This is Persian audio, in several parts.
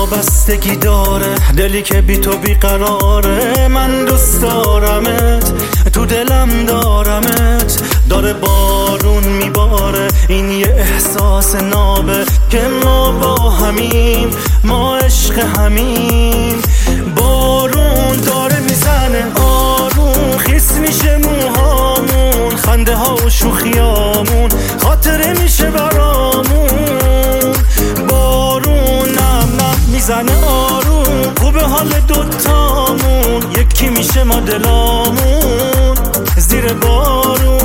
وابستگی داره، دلی که بی تو بیقراره. من دوست دارمت، تو دلم دارمت، داره بارون میباره. این یه احساس نابه که ما با همیم، ما عشق همیم. بارون داره میزنه آروم، خیس میشه موهامون، خنده ها و شوخیامون خاطره میشه برامون. بارون نم نم میزنه آروم، خوبه حال دوتامون، یکی میشه ما دلامون زیر بارون.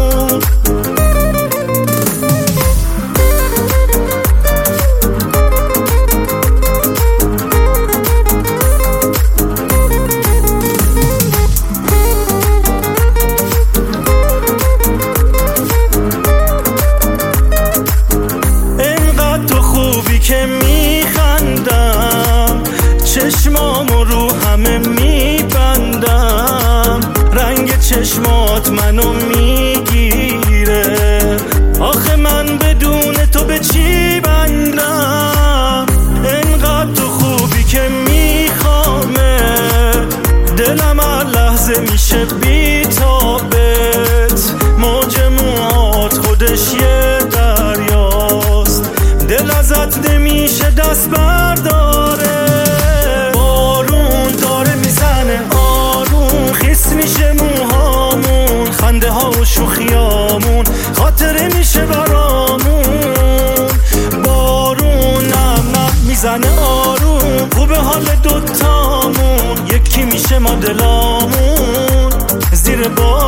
که میخندم، چشمامو رو همه میبندم، رنگ چشمات منو میگیره. آخه من بدون تو به چی بندم؟ انقدر تو خوبی که میخوامت، دلم هر لحظه میشه بی‌تابت. موج موهات خودش یه دریاست، دل ازت نمیشه دست برداره. بارون داره میزنه آروم، خیس میشه موهامون، خنده ها و شوخیامون خاطره میشه برامون. بارون نم نم میزنه آروم، خوبه حال دوتامون، یکی میشه ما دلامون زیر بارون.